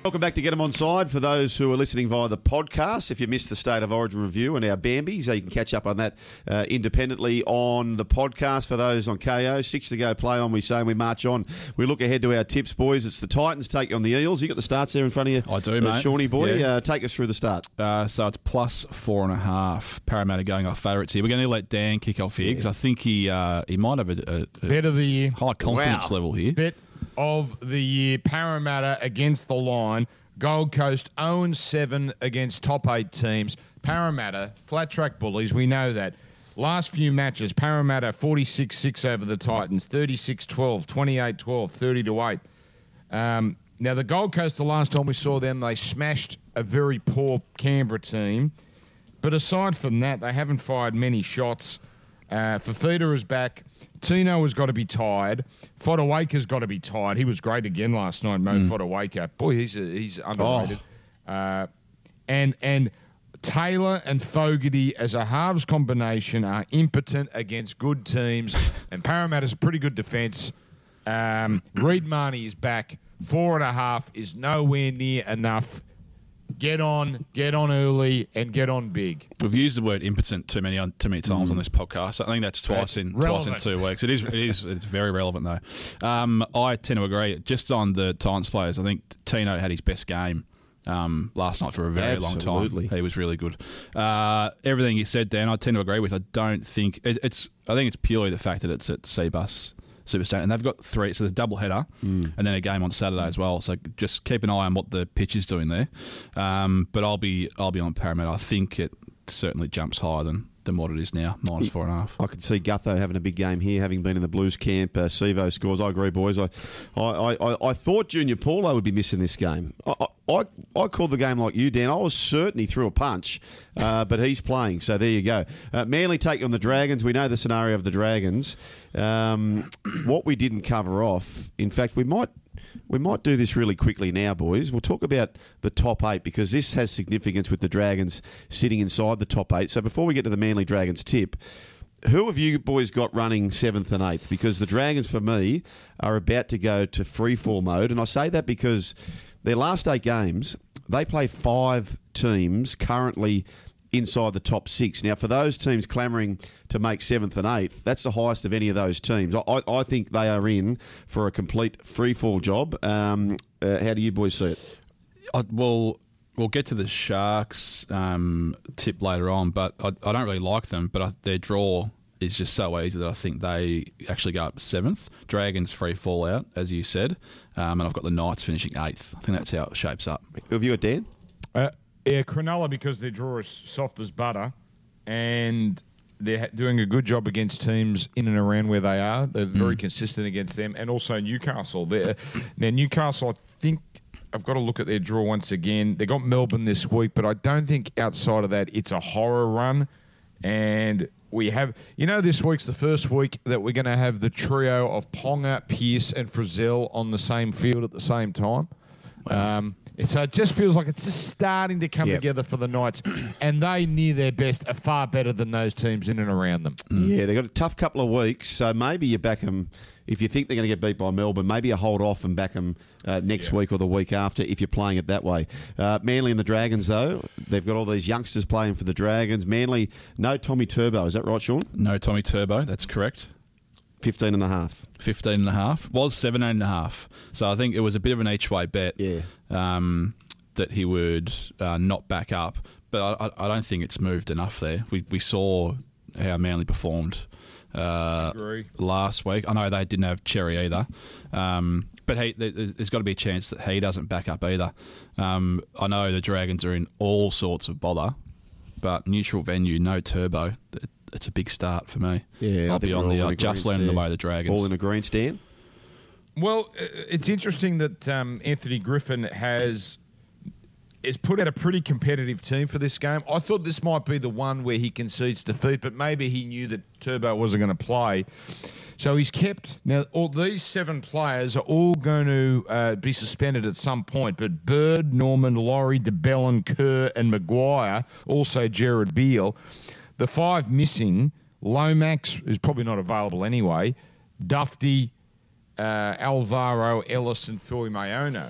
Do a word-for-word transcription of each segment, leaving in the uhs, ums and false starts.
Welcome back to Get 'em Onside. For those who are listening via the podcast, if you missed the State of Origin review and our Bambies, you can catch up on that uh, independently on the podcast. For those on K O, six to go, play on. We say and we march on. We look ahead to our tips, boys. It's the Titans take on the Eels. You got the starts there in front of you. I do, uh, mate. Shawnee boy, Yeah. uh, take us through the start. Uh, so it's plus four and a half. Parramatta going off favourites here. We're going to let Dan kick off here because yeah. I think he uh, he might have a, a, a bet of the year, high confidence wow. level here. Bet of the year. Parramatta against the line. Gold Coast oh and seven against top eight teams. Parramatta, flat track bullies, we know that. Last few matches, Parramatta forty-six six over the Titans, thirty-six twelve, twenty-eight twelve, thirty to eight. Um, now, the Gold Coast, the last time we saw them, they smashed a very poor Canberra team. But aside from that, they haven't fired many shots. Uh, Fafita is back. Tino has got to be tired. Fodawaker's got to be tired. He was great again last night, Mo mm. Fodawaker. Boy, he's a, he's underrated. Oh. Uh, and and Taylor and Fogarty as a halves combination are impotent against good teams. And Parramatta's a pretty good defence. Um, Reed Marnie is back. Four and a half is nowhere near enough. Get on, get on early, and get on big. We've used the word impotent too many too many times mm. on this podcast. I think that's twice in relevant. twice in two weeks. It is it is it's very relevant though. Um, I tend to agree. Just on the Titans players, I think Tino had his best game um, last night for a very Absolutely. long time. He was really good. Uh, everything you said, Dan, I tend to agree with. I don't think it, it's. I think it's purely the fact that it's at Seabus Superstate, and they've got three, so there's a double header, mm. and then a game on Saturday as well. So just keep an eye on what the pitch is doing there. Um, but I'll be I'll be on Parramatta. I think it certainly jumps higher than, than what it is now, minus four and a half. I could see Gutho having a big game here, having been in the Blues camp. Uh, Sevo scores. I agree, boys. I, I, I, I thought Junior Paulo would be missing this game. I, I, I called the game like you, Dan. I was certain he threw a punch, uh, but he's playing. So there you go. Uh, Manly take on the Dragons. We know the scenario of the Dragons. Um, what we didn't cover off, in fact, we might we might do this really quickly now, boys. We'll talk about the top eight because this has significance with the Dragons sitting inside the top eight. So before we get to the Manly Dragons tip, who have you boys got running seventh and eighth? Because the Dragons, for me, are about to go to freefall mode. And I say that because their last eight games, they play five teams currently inside the top six. Now, for those teams clamouring to make seventh and eighth, that's the highest of any of those teams. I, I think they are in for a complete free-fall job. Um, uh, how do you boys see it? I, well, we'll get to the Sharks um, tip later on, but I, I don't really like them, but I, their draw is just so easy that I think they actually go up to seventh. Dragons free fall out, as you said, um, and I've got the Knights finishing eighth. I think that's how it shapes up. Who have you got, Dan? Uh, Yeah, Cronulla, because their draw is soft as butter, and they're doing a good job against teams in and around where they are. They're very mm. consistent against them, and also Newcastle. They're, now, Newcastle, I think I've got to look at their draw once again. They got Melbourne this week, but I don't think outside of that it's a horror run. And we have, you know, this week's the first week that we're going to have the trio of Ponga, Pearce, and Frizzell on the same field at the same time. Wow. Um, So it just feels like it's just starting to come yep. together for the Knights, and they, near their best, are far better than those teams in and around them. Mm. Yeah, they've got a tough couple of weeks, so maybe you back them, if you think they're going to get beat by Melbourne, maybe you hold off and back them uh, next yeah. week or the week after if you're playing it that way. Uh, Manly and the Dragons, though, they've got all these youngsters playing for the Dragons. Manly, no Tommy Turbo, is that right, Sean? No Tommy Turbo, that's correct. fifteen and a half. fifteen and a half. Was seventeen and a half. So I think it was a bit of an each-way bet yeah. um, that he would uh, not back up. But I, I don't think it's moved enough there. We we saw how Manly performed uh, last week. I know they didn't have Cherry either. Um, but he, there's got to be a chance that he doesn't back up either. Um, I know the Dragons are in all sorts of bother, but neutral venue, no Turbo. It's a big start for me. Yeah, I'll be on the uh, just learning the way of the Dragons. All in a green stand. Well, it's interesting that um, Anthony Griffin has has put out a pretty competitive team for this game. I thought this might be the one where he concedes defeat, but maybe he knew that Turbo wasn't going to play. So he's kept... Now, all these seven players are all going to uh, be suspended at some point, but Bird, Norman, Laurie, DeBellin, Kerr and Maguire, also Jared Beale. The five missing, Lomax, who's probably not available anyway, Dufty, uh, Alvaro, Ellis and Phil Mayono.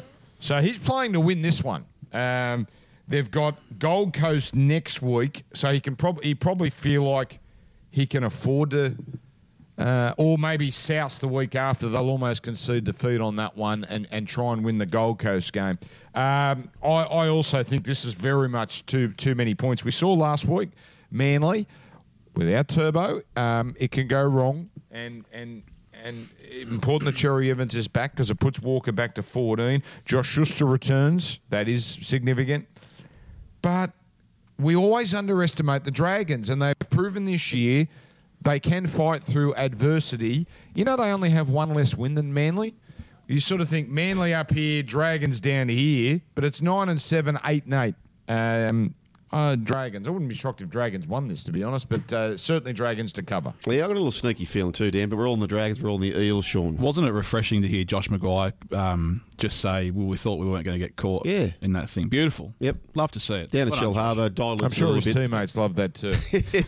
So he's playing to win this one. Um, they've got Gold Coast next week, so he can probably he probably feel like he can afford to, uh, or maybe South the week after. They'll almost concede defeat on that one and, and try and win the Gold Coast game. Um, I, I also think this is very much too too many points. We saw last week Manly without Turbo, um, it can go wrong, and and. And important that Cherry Evans is back because it puts Walker back to fourteen. Josh Schuster returns. That is significant. But we always underestimate the Dragons, and they've proven this year they can fight through adversity. You know, they only have one less win than Manly. You sort of think Manly up here, Dragons down here, but it's nine and seven, eight and eight. Um, Uh, Dragons. I wouldn't be shocked if Dragons won this, to be honest, but uh, certainly Dragons to cover. Yeah, I've got a little sneaky feeling too, Dan, but we're all in the Dragons, we're all in the Eels, Sean. Wasn't it refreshing to hear Josh Maguire um, just say, well, we thought we weren't going to get caught yeah. in that thing? Beautiful. Yep. Love to see it. Down at Well Shell done, Harbour, dialed I'm it sure a his little bit. teammates love that too.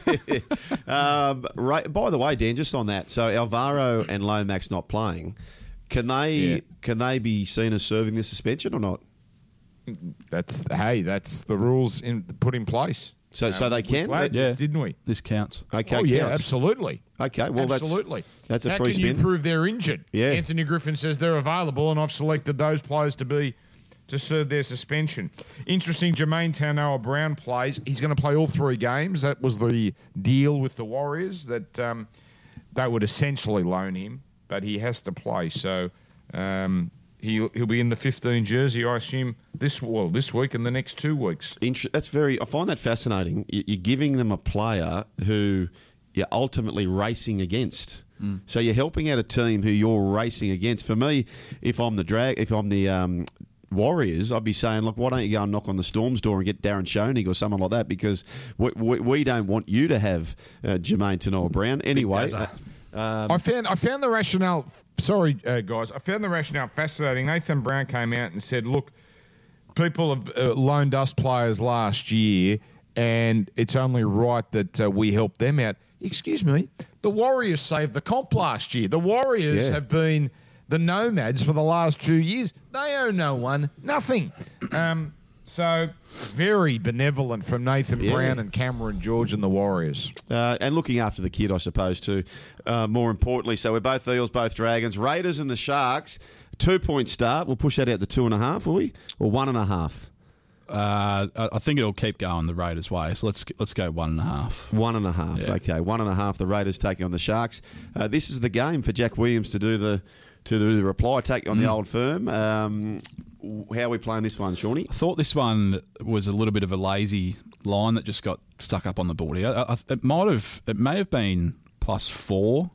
um, right, by the way, Dan, just on that, so Alvaro and Lomax not playing, can they Yeah. can they be seen as serving the suspension or not? That's hey, that's the rules in, put in place. So, so Um, they we can. flagged Yeah. this, didn't we? This counts. Okay, oh yeah, counts. absolutely. Okay, well absolutely. that's that's a How free can spin. you prove they're injured? Yeah. Anthony Griffin says they're available, and I've selected those players to be to serve their suspension. Interesting. Jermaine Tanoa Brown plays. He's going to play all three games. That was the deal with the Warriors that um, they would essentially loan him, but he has to play. So. Um, He'll, he'll be in the fifteen jersey, I assume, this well this week and the next two weeks. Inter- that's very. I find that fascinating. You- You're giving them a player who you're ultimately racing against. Mm. So you're helping out a team who you're racing against. For me, if I'm the drag, if I'm the um, Warriors, I'd be saying, look, why don't you go and knock on the Storm's door and get Darren Schoening or someone like that? Because we, we, we don't want you to have uh, Jermaine Tanoa Brown anyway. Uh, um, I found I found the rationale. Sorry, uh, guys. I found the rationale fascinating. Nathan Brown came out and said, look, people have uh, loaned us players last year, and it's only right that uh, we help them out. Excuse me. The Warriors saved the comp last year. The Warriors Yeah. have been the nomads for the last two years. They owe no one nothing. Um, so very benevolent from Nathan Yeah. Brown and Cameron George and the Warriors. Uh, and looking after the kid, I suppose, too. Uh, more importantly, so we're both Eels, both Dragons. Raiders and the Sharks, two-point start. We'll push that out to two and a half, will we? Or one and a half? Uh, I I think it'll keep going the Raiders' way, so let's let's go one and a half. One and a half, Yeah. okay. One and a half, the Raiders taking on the Sharks. Uh, this is the game for Jack Williams to do the to do the reply, take on Mm. the old firm. Um, how are we playing this one, Shawnee? I thought this one was a little bit of a lazy line that just got stuck up on the board here. I, I, it might have, it may have been plus four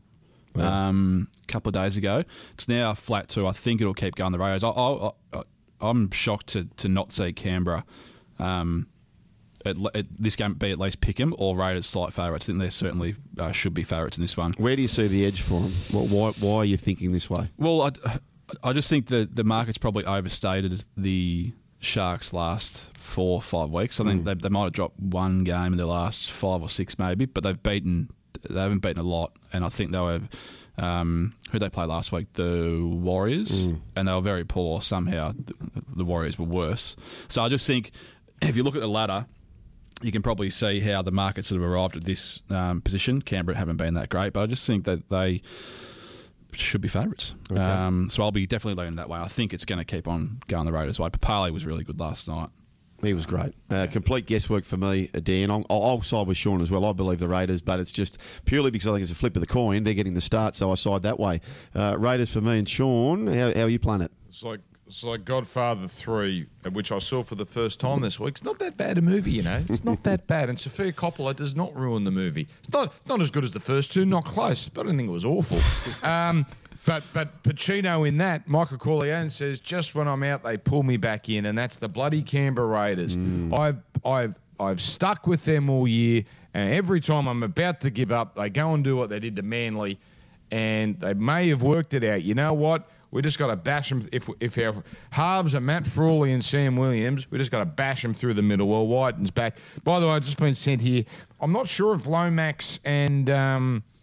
um, a couple of days ago. It's now flat two. I think it'll keep going the Raiders. I, I, I, I'm shocked to, to not see Canberra um, at, at this game be at least pick 'em or Raiders slight favourites. I think they certainly uh, should be favourites in this one. Where do you see the edge for them? Why, why are you thinking this way? Well, I, I just think that the market's probably overstated the Sharks' last four or five weeks. I think Mm. they, they might have dropped one game in the last five or six maybe, but they've beaten they haven't beaten a lot, and I think they were um, who they played last week, the Warriors, Mm. and they were very poor. Somehow the, the Warriors were worse. So I just think if you look at the ladder, you can probably see how the market sort of arrived at this um, position. Canberra haven't been that great, but I just think that they should be favourites. Okay. Um, so I'll be definitely leaning that way. I think it's going to keep on going the Raiders' way. Papali was really good last night. He was great. Uh, complete guesswork for me, uh, Dan. I'll, I'll side with Sean as well. I believe the Raiders, but it's just purely because I think it's a flip of the coin. They're getting the start, so I side that way. Uh, Raiders for me and Sean. How, how are you playing it? It's like it's like Godfather three, which I saw for the first time this week. It's not that bad a movie, you know. It's not that bad, and Sophia Coppola does not ruin the movie. It's not not as good as the first two, not close, but I don't think it was awful. Um, but but Pacino in that, Michael Corleone says, just when I'm out, they pull me back in, and that's the bloody Canberra Raiders. I've I've I've stuck with them all year, and every time I'm about to give up, they go and do what they did to Manly, and they may have worked it out. You know what? We just got to bash them. If if our halves are Matt Frawley and Sam Williams, we just got to bash them through the middle. Well, Whiten's back. By the way, I've just been sent here. I'm not sure if Lomax and um,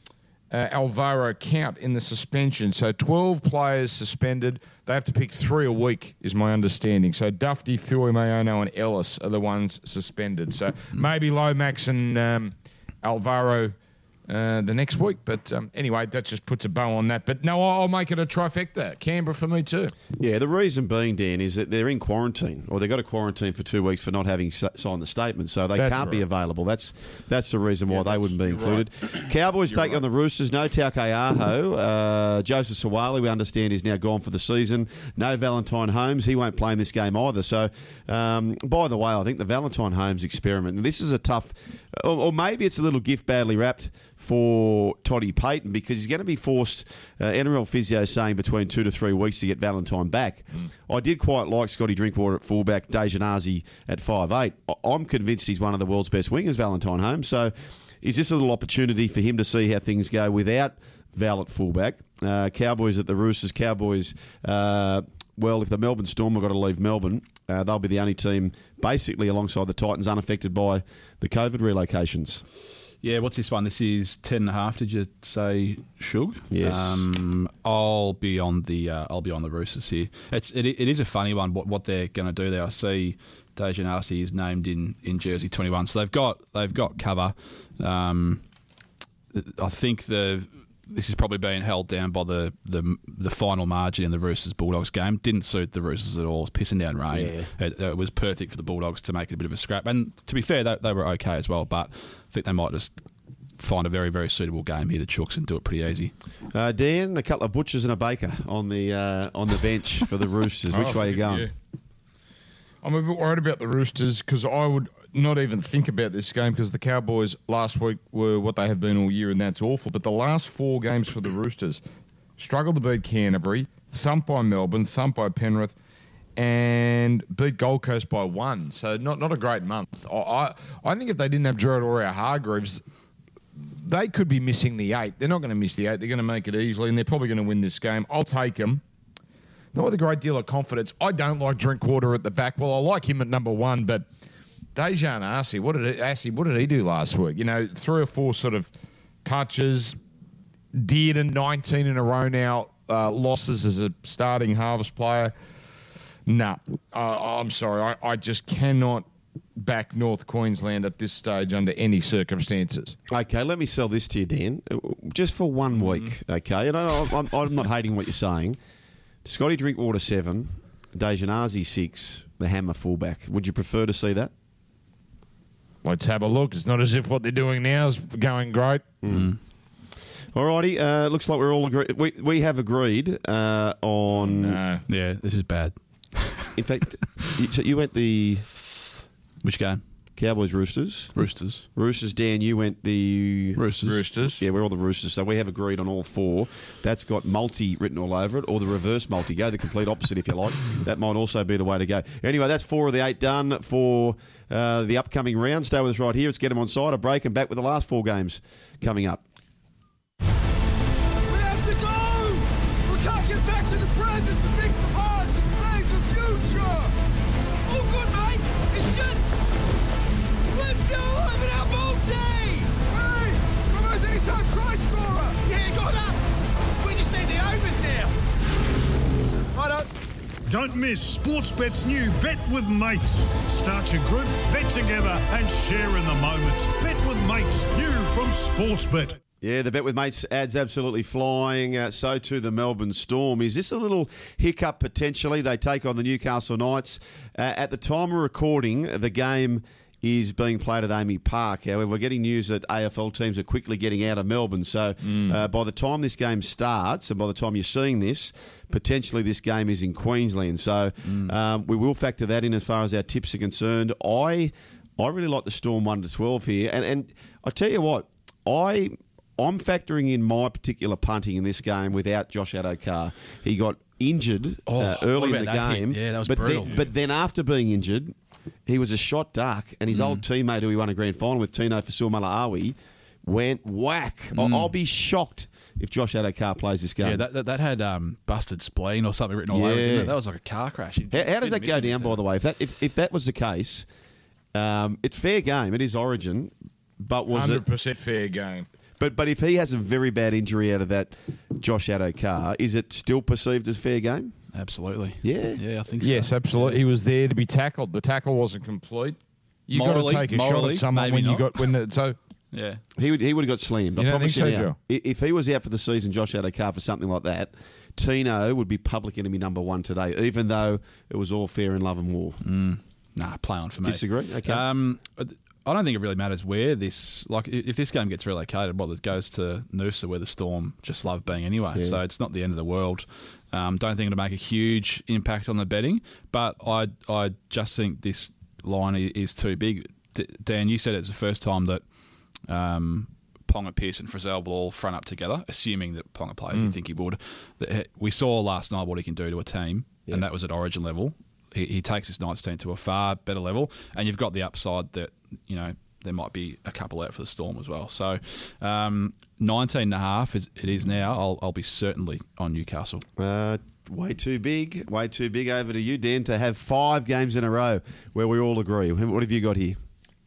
uh, Alvaro count in the suspension. So twelve players suspended. They have to pick three a week, is my understanding. So Dufty, Fui, Mayono and Ellis are the ones suspended. So maybe Lomax and um, Alvaro uh, the next week. But um, anyway, that just puts a bow on that. But no, I'll make it a trifecta. Canberra for me too. Yeah, the reason being, Dan, is that they're in quarantine, or they've got to quarantine for two weeks for not having s- signed the statement, so they That's can't right. be available. That's that's the reason why Yeah, they that's- wouldn't be you're included. Cowboys You're take right. on the Roosters. No Taukeaho. Uh, Joseph Sawali, we understand, is now gone for the season. No Valentine Holmes. He won't play in this game either. So, um, by the way, I think the Valentine Holmes experiment, and this is a tough, or, or maybe it's a little gift badly wrapped for Toddy Payton, because he's going to be forced, uh, N R L physio saying between two to three weeks to get Valentine back. Mm. I did quite like Scotty Drinkwater at fullback, Dejanasi at five eight. I'm convinced he's one of the world's best wingers, Valentine Holmes. So is this a little opportunity for him to see how things go without Val at fullback? Uh, Cowboys at the Roosters. Cowboys, uh, well, if the Melbourne Storm have got to leave Melbourne, uh, they'll be the only team basically alongside the Titans unaffected by the COVID relocations. Yeah, what's this one? This is ten and a half. Did you say, Shug? Yes. Um, I'll be on the uh, I'll be on the Roosters here. It's it, it is a funny one. What what they're going to do there? I see Dejanasi is named in, in jersey twenty-one, so they've got they've got cover. Um, I think the this is probably being held down by the, the the final margin in the Roosters Bulldogs game. Didn't suit the Roosters at all. It was pissing down rain. Yeah. It, it was perfect for the Bulldogs to make it a bit of a scrap. And to be fair, they, they were okay as well. But I think they might just find a very, very suitable game here, the Chooks, and do it pretty easy. Uh, Dan, a couple of butchers and a baker on the uh, on the bench for the Roosters. Which Oh, way are you going? yeah. I'm a bit worried about the Roosters because I would not even think about this game because the Cowboys last week were what they have been all year, and that's awful. But the last four games for the Roosters struggled to beat Canterbury, thumped by Melbourne, thumped by Penrith, and beat Gold Coast by one. So not not a great month. I I, I think if they didn't have Gerard Aurea Hargreaves, they could be missing the eight. They're not going to miss the eight. They're going to make it easily, and they're probably going to win this game. I'll take them. Not with a great deal of confidence. I don't like Drinkwater at the back. Well, I like him at number one, but Dejan Arce, what did he, Arce, what did he do last week? You know, three or four sort of touches. Dearden, nineteen in a row now, uh, losses as a starting Harvest player. No, uh, I'm sorry. I, I just cannot back North Queensland at this stage under any circumstances. Okay, let me sell this to you, Dan. Just for one week, okay? And I, I'm, I'm not hating what you're saying. Scotty Drinkwater seven, Dejanasi six, the Hammer fullback. Would you prefer to see that? Let's have a look. It's not as if what they're doing now is going great. Mm. Alrighty, uh, looks like we're all agreed. We we have agreed uh, on. No. Yeah, this is bad. In fact, you, so you went the Which game? Cowboys Roosters. Roosters. Roosters, Dan, you went the Roosters. Roosters. Yeah, we're all the Roosters, so we have agreed on all four. That's got multi written all over it, or the reverse multi. Go the complete opposite if you like. That might also be the way to go. Anyway, that's four of the eight done for uh, the upcoming round. Stay with us right here. Let's get them on side, a break, and back with the last four games coming up. We have to go! We can't get back to the present to fix the past and save the future! All good, mate! It's just... we're still having our ball day! Hey! Romo's anytime try scorer! Yeah, got up! We just need the overs now! Righto. Don't miss Sportsbet's new Bet with Mates. Start your group, bet together and share in the moment. Bet with Mates, new from Sportsbet. Yeah, the Bet with Mates ad's absolutely flying. Uh, so too the Melbourne Storm. Is this a little hiccup potentially? They take on the Newcastle Knights. Uh, at the time of recording, the game is being played at Amy Park. However, we're getting news that A F L teams are quickly getting out of Melbourne. So mm. uh, by the time this game starts, and by the time you're seeing this, potentially this game is in Queensland. So mm. um, we will factor that in as far as our tips are concerned. I I really like the Storm one to twelve here. And, and I tell you what, I... I'm factoring in my particular punting in this game without Josh Addo-Carr. He got injured Oh, uh, early what in the about that game. hit? Yeah, that was but brutal. Then, but then after being injured, he was a shot duck, and his mm. old teammate who he won a grand final with, Tino Fasul-Malaawi, went whack. Mm. I'll, I'll be shocked if Josh Addo-Carr plays this game. Yeah, that that, that had um, busted spleen or something written all over it, didn't it? That was like a car crash. He How, how does that didn't go miss down, by the way? If that if, if that was the case, um, it's fair game. It is Origin, but was one hundred it... percent fair game. But but if he has a very bad injury out of that Josh Addo-Carr, is it still perceived as fair game? Absolutely. Yeah. Yeah, I think so. Yes, absolutely. He was there to be tackled. The tackle wasn't complete. You got to Morally- take a shot morally, at someone maybe when you not. got when it, so. Yeah. He would he would have got slammed. I You don't promise think you so, now. Joe? I- If he was out for the season, Josh Addo-Carr, for something like that, Tino would be public enemy number one today, even though it was all fair in love and war. Mm. Nah, play on for me. Disagree? Okay. Um, I don't think it really matters where this, like, if this game gets relocated, well, it goes to Noosa, where the Storm just love being anyway. Yeah. So it's not the end of the world. Um, don't think it'll make a huge impact on the betting, but I, I just think this line i- is too big. D- Dan, you said it's the first time that um, Ponga, Pearce, and Frizzell will all front up together, assuming that Ponga plays. You think he would. That- We saw last night what he can do to a team, Yeah. and that was at Origin level. He, he takes his Knights team to a far better level, and you've got the upside that, you know, there might be a couple out for the Storm as well. So um, nineteen and a half is it is now. I'll, I'll be certainly on Newcastle. Uh, way too big. Way too big. Over to you, Dan, to have five games in a row where we all agree. What have you got here?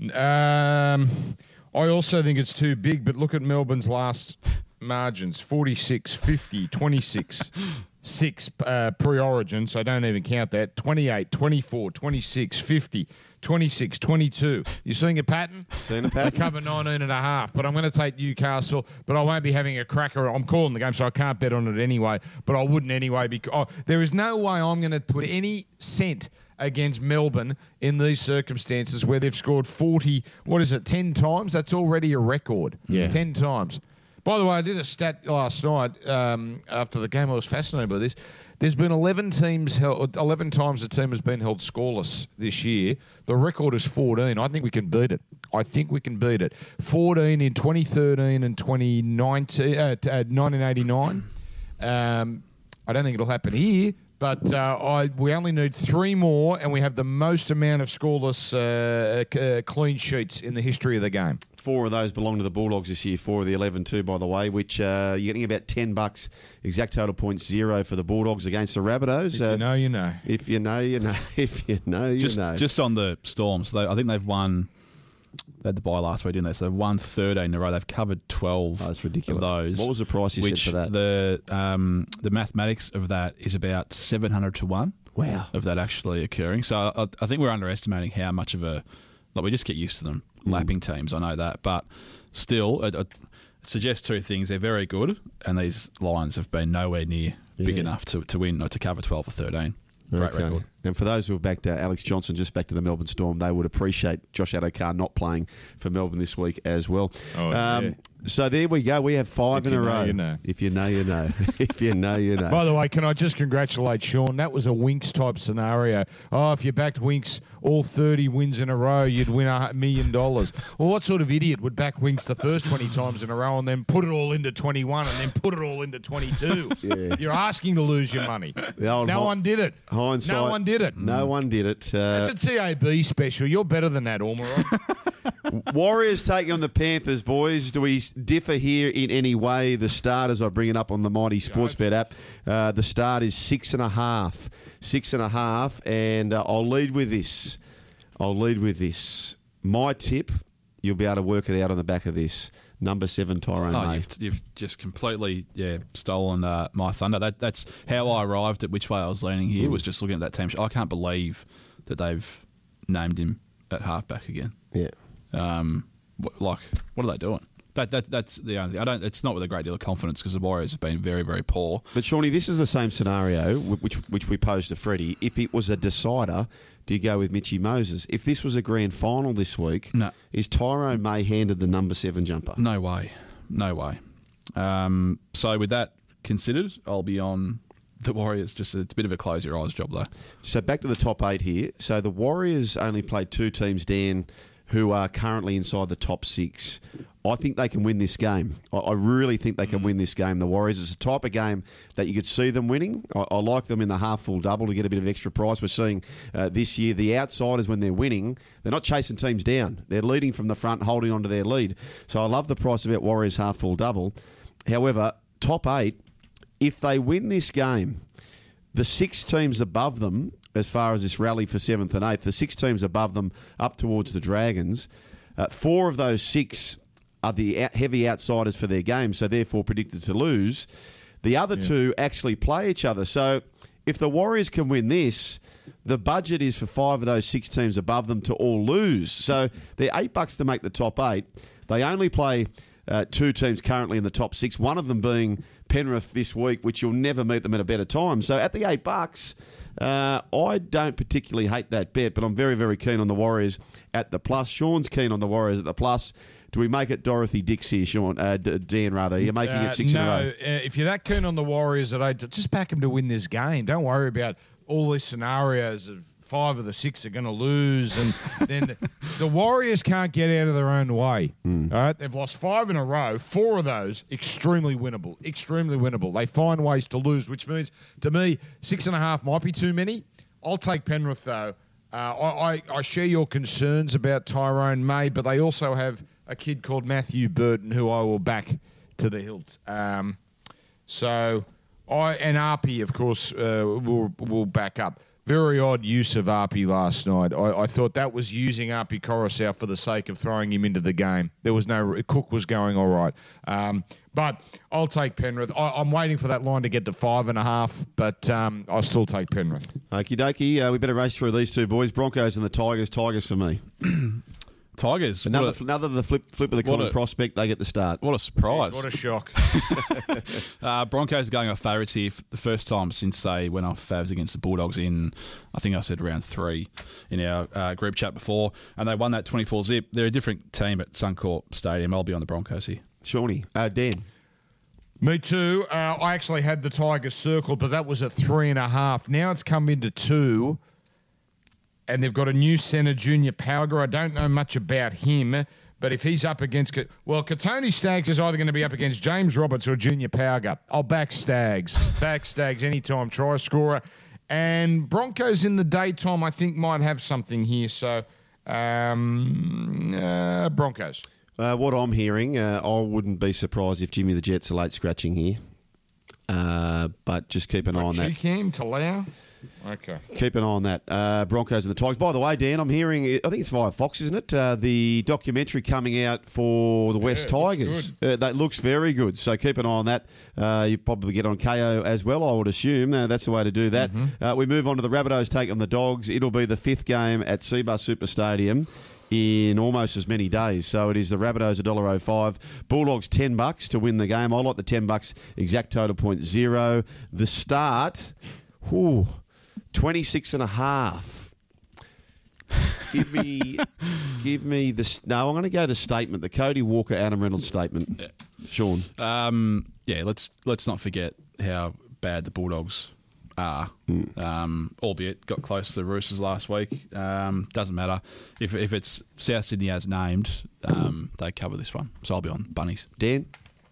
Um, I also think it's too big, but look at Melbourne's last margins: forty-six, fifty, twenty-six, six uh, pre-Origin, so don't even count that. twenty-eight, twenty-four, twenty-six, fifty, twenty-six, twenty-two. You seeing a pattern? Seeing a They pattern? cover nineteen and a half, but I'm going to take Newcastle, but I won't be having a cracker. I'm calling the game, so I can't bet on it anyway, but I wouldn't anyway. Because oh, there is no way I'm going to put any cent against Melbourne in these circumstances where they've scored forty, what is it, ten times? That's already a record. Yeah. ten times. By the way, I did a stat last night um, after the game. I was fascinated by this. There's been eleven teams held, eleven times the team has been held scoreless this year. The record is fourteen. I think we can beat it. I think we can beat it. fourteen in twenty thirteen and twenty nineteen, uh, t- uh, nineteen eighty-nine. Um, I don't think it'll happen here, but uh, I we only need three more, and we have the most amount of scoreless uh, c- uh, clean sheets in the history of the game. Four of those belong to the Bulldogs this year. Four of the eleven too, by the way, which uh, you're getting about ten bucks. Exact total points zero for the Bulldogs against the Rabbitohs. If you know, you know. If you know, you know. If you know, you Just know. just on the Storms, they, I think they've won. They had the bye last week, didn't they? So they've won thirteen in a row. They've covered twelve Oh, that's ridiculous. of those. What was the price you which said for that? The um, the mathematics of that is about seven hundred to one. Wow. Of that actually occurring. So I, I think we're underestimating how much of a like we just get used to them Mm. lapping teams. I know that, but still, it, it suggests two things: they're very good, and these lines have been nowhere near big Yeah. enough to, to win or to cover twelve or thirteen. Great Okay. record. And for those who have backed uh, Alex Johnson just back to the Melbourne Storm, they would appreciate Josh Addo-Carr not playing for Melbourne this week as well. Oh, um, yeah. So there we go. We have five If in you a know, row. you know. If you know, you know. If you know, you know. By the way, can I just congratulate Sean? That was a Winks type scenario. Oh, if you backed Winks all thirty wins in a row, you'd win a million dollars. Well, what sort of idiot would back Winks the first twenty times in a row and then put it all into twenty-one and then put it all into twenty-two? Yeah. You're asking to lose your money. The old No hi- one did it. Hindsight. No one did it. No one did it. Uh, It's a T A B special. You're better than that, Ormerod. Warriors taking on the Panthers, boys. Do we differ here in any way? The start, as I bring it up on the Mighty Sportsbet app, uh, the start is six and a half. Six and a half, and uh, I'll lead with this. I'll lead with this. My tip, you'll be able to work it out on the back of this. Number seven, Tyrone Oh, May. you've, you've just completely yeah stolen uh, my thunder. That that's how I arrived at which way I was leaning here. Was just looking at that team. I can't believe that they've named him at halfback again. Yeah. Um, what, like what are they doing? That that that's the only thing. I don't. It's not with a great deal of confidence because the Warriors have been very very poor. But Shawnee, this is the same scenario wh- which which we posed to Freddie. If it was a decider, do you go with Mitchy Moses? If this was a grand final this week, No. is Tyrone May handed the number seven jumper? No way, no way. Um, so with that considered, I'll be on the Warriors. Just a, it's a bit of a close your eyes job though. So back to the top eight here. So the Warriors only played two teams, Dan, who are currently inside the top six. I think they can win this game. I, I really think they can win this game, the Warriors. It's a type of game that you could see them winning. I, I like them in the half-full double to get a bit of extra price. We're seeing uh, this year the outsiders, when they're winning, they're not chasing teams down. They're leading from the front, holding on to their lead. So I love the price about Warriors half-full double. However, top eight, if they win this game, the six teams above them, as far as this rally for seventh and eighth, the six teams above them up towards the Dragons, uh, four of those six are the out- heavy outsiders for their game, so therefore predicted to lose. The other yeah. two actually play each other. So if the Warriors can win this, the budget is for five of those six teams above them to all lose. So they're eight bucks to make the top eight. They only play uh, two teams currently in the top six, one of them being Penrith this week, which you'll never meet them at a better time. So at the eight bucks, uh, I don't particularly hate that bet, but I'm very, very keen on the Warriors at the plus. Sean's keen on the Warriors at the plus. Do we make it Dorothy Dix here, Sean? Uh, D- Dan, rather. You're making uh, it six no, in a row. No, uh, if you're that keen on the Warriors at eight, just back them to win this game. Don't worry about all these scenarios of five of the six are going to lose, and then the, the Warriors can't get out of their own way. Mm. All right, they've lost five in a row. Four of those extremely winnable, extremely winnable. They find ways to lose, which means to me six and a half might be too many. I'll take Penrith though. Uh, I, I, I share your concerns about Tyrone May, but they also have a kid called Matthew Burton who I will back to the hilt. Um, so I and Arpey, of course, uh, will will back up. Very odd use of Arpey last night. I, I thought that was using Arpey Coruscant for the sake of throwing him into the game. There was no Cook was going all right, um, but I'll take Penrith. I, I'm waiting for that line to get to five and a half, but um, I'll still take Penrith. Okie dokie. Uh, we better race through these two boys. Broncos and the Tigers. Tigers for me. Tigers. Another, a, another the flip flip of the coin prospect. They get the start. What a surprise! What a shock. uh, Broncos are going off favourites here for the first time since they went off favs against the Bulldogs in, I think I said round three in our uh, group chat before, and they won that twenty-four zip. They're a different team at Suncorp Stadium. I'll be on the Broncos here. Shawnee. Uh, Dan. Me too. Uh, I actually had the Tigers circled, but that was a three and a half. Now it's come into two. And they've got a new centre, Junior Pauga. I don't know much about him, but if he's up against... Well, Katoni Staggs is either going to be up against James Roberts or Junior Pauga. I'll back Staggs. Back Staggs anytime try scorer. And Broncos in the daytime, I think, might have something here. So, um, uh, Broncos. Uh, what I'm hearing, uh, I wouldn't be surprised if Jimmy the Jets are late scratching here. Uh, but just keep an eye on that. Cheekham, Talau. Okay. Keep an eye on that. Uh, Broncos and the Tigers. By the way, Dan, I'm hearing, I think it's via Fox, isn't it? Uh, the documentary coming out for the West yeah, Tigers. Uh, that looks very good. So keep an eye on that. Uh, you probably get on K O as well, I would assume. Uh, that's the way to do that. Mm-hmm. Uh, we move on to the Rabbitohs take on the Dogs. It'll be the fifth game at Seabus Super Stadium in almost as many days. So it is the Rabbitohs one dollar oh five, Bulldogs ten bucks to win the game. I like the ten bucks, exact total point zero. The start, whew, twenty-six and a half. Give me, give me the no. I'm going to go the statement, the Cody Walker, Adam Reynolds statement. Yeah. Sean, um, yeah, let's let's not forget how bad the Bulldogs are. Mm. Um, albeit got close to the Roosters last week. Um, doesn't matter if if it's South Sydney as named, um, they cover this one. So I'll be on Bunnies. Dan.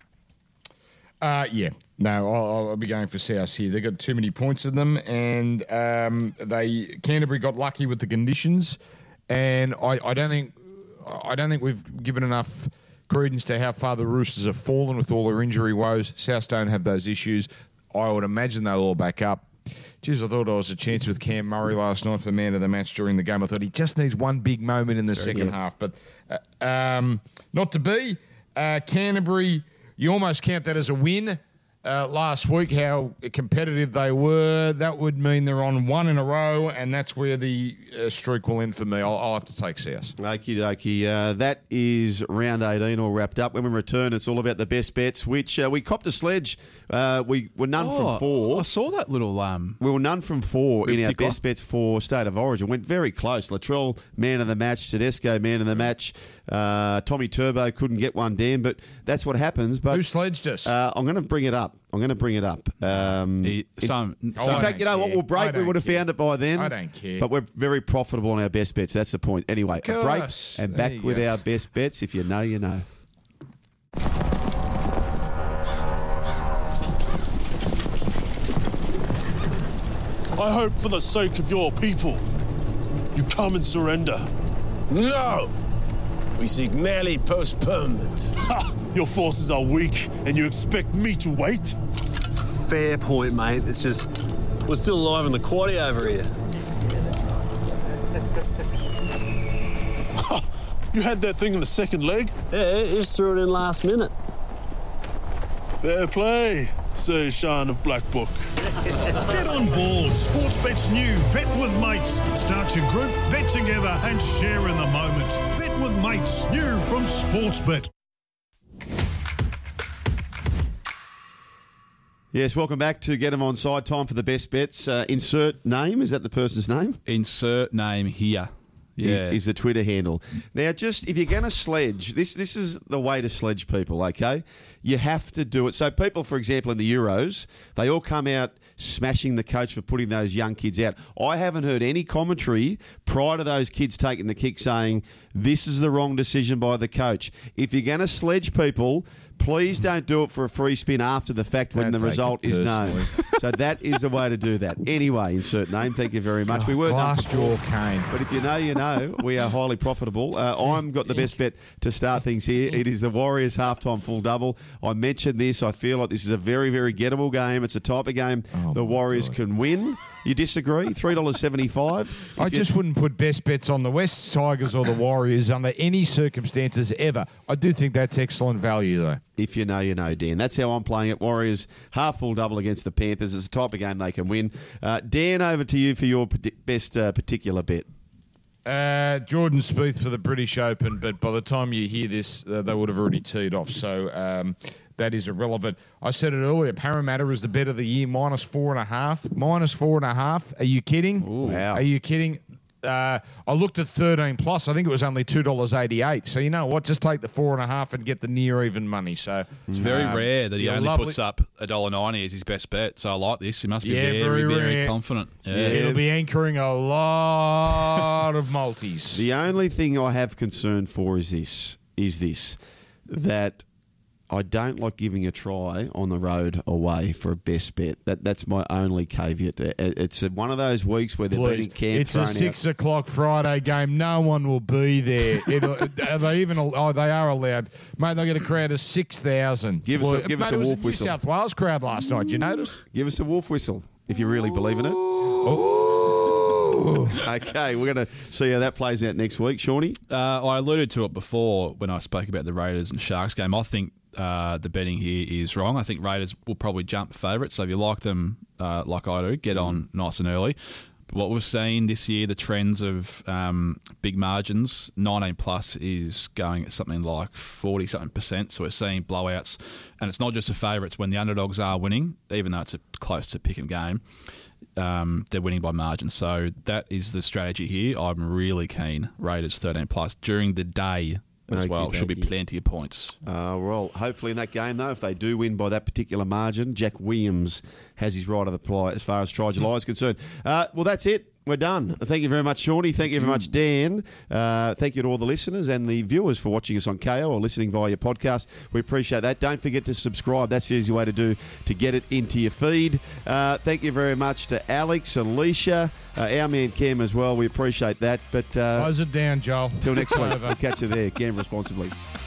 Uh, yeah. No, I'll, I'll be going for South here. They've got too many points in them, and um, they Canterbury got lucky with the conditions, and I, I don't think I don't think we've given enough credence to how far the Roosters have fallen with all their injury woes. South don't have those issues. I would imagine they'll all back up. Geez, I thought I was a chance with Cam Murray last night for man of the match during the game. I thought he just needs one big moment in the Very second good. half, but uh, um, not to be. Uh, Canterbury, you almost count that as a win. Uh, last week, how competitive they were. That would mean they're on one in a row, and that's where the uh, streak will end for me. I'll, I'll have to take South. Okie dokie. Uh, that is round eighteen all wrapped up. When we return, it's all about the best bets, which uh, we copped a sledge. Uh, we were none oh, from four. I saw that little... Um, we were none from four in our tickler. best bets for State of Origin. Went very close. Latrell, man of the match. Tedesco, man of the match. Uh, Tommy Turbo couldn't get one, Dan, but that's what happens. But Who sledged us? Uh, I'm going to bring it up. I'm going to bring it up. Um, he, some, in, some, in fact, you know care. what? We'll break. We would have care. found it by then. I don't care. But we're very profitable on our best bets. That's the point. Anyway, a break and back with go. our best bets. If you know, you know. I hope for the sake of your people, you come and surrender. No! We seek merely postponement. Ha! Your forces are weak, and you expect me to wait? Fair point, mate. It's just, we're still alive in the quaddie over here. You had that thing in the second leg. Yeah, he just threw it in last minute. Fair play, says Sean of Black Book. Get on board Sportsbet's new Bet with Mates. Start your group, bet together and share in the moment. Bet with Mates, new from Sportsbet. Yes, welcome back to Get 'em On Side. Time for the best bets. Uh, insert name. Is that the person's name? Insert name here. Yeah. Is the Twitter handle. Now, just if you're going to sledge, this this is the way to sledge people, okay? You have to do it. So people, for example, in the Euros, they all come out smashing the coach for putting those young kids out. I haven't heard any commentary prior to those kids taking the kick saying, this is the wrong decision by the coach. If you're going to sledge people, please don't do it for a free spin after the fact when Don't the take result it is known. So that is a way to do that. Anyway, insert name. Thank you very much. We were done Glass for jaw cane. but if you know, you know. We are highly profitable. Uh, I'm got the best bet to start things here. It is the Warriors halftime full double. I mentioned this. I feel like this is a very, very gettable game. It's a type of game Oh, the my Warriors God. can win. You disagree? three dollars seventy-five. I just wouldn't put best bets on the West Tigers or the Warriors under any circumstances ever. I do think that's excellent value, though. If you know, you know, Dan. That's how I'm playing it. Warriors half full double against the Panthers. It's a type of game they can win. Uh, Dan, over to you for your parti- best uh, particular bet. Uh, Jordan Spieth for the British Open, but by the time you hear this, uh, they would have already teed off. So um, that is irrelevant. I said it earlier. Parramatta is the bet of the year, minus four and a half. Minus four and a half. Are you kidding? Wow. Are you kidding? Uh, I looked at thirteen plus. I think it was only two dollars eighty-eight. So you know what? Just take the four and a half and get the near even money. So It's very um, rare that he yeah, only lovely- puts up one dollar ninety as his best bet. So I like this. He must be Yeah, very, very very, rare. confident. Yeah. It'll be anchoring a lot of multis. The only thing I have concern for is this: is this that I don't like giving a try on the road away for a best bet. That that's my only caveat. It- It's a, one of those weeks where they're Please. beating camp. It's a thrown out. six o'clock Friday game. No one will be there. It'll, are they even? Oh, they are allowed, mate. They get a crowd of six thousand. Give us a- give mate, us a it was wolf New whistle. South Wales crowd last night. Did you notice? Give us a wolf whistle if you really believe in it. Okay, we're going to see how that plays out next week, Shawnee. Uh, I alluded to it before when I spoke about the Raiders and Sharks game. I think uh, the betting here is wrong. I think Raiders will probably jump favourites. So if you like them uh, like I do, get on nice and early. But what we've seen this year, the trends of um, big margins, nineteen plus is going at something like forty something percent. So we're seeing blowouts. And it's not just the favourites. When the underdogs are winning, even though it's a close to pick 'em game, Um, they're winning by margin. So that is the strategy here. I'm really keen. Raiders thirteen plus during the day as Okey well. Should be dokey. plenty of points. Uh, well, hopefully in that game, though, if they do win by that particular margin, Jack Williams has his right of the play as far as Try July is concerned. Uh, well, that's it. We're done. Thank you very much, Shawnee. Thank you very much, Dan. Uh, thank you to all the listeners and the viewers for watching us on K O or listening via your podcast. We appreciate that. Don't forget to subscribe. That's the easy way to do to get it into your feed. Uh, thank you very much to Alex, Alicia, uh, our man Cam as well. We appreciate that. But uh, Close it down, Joel. till next week, Over. we'll catch you there. Gamble responsibly.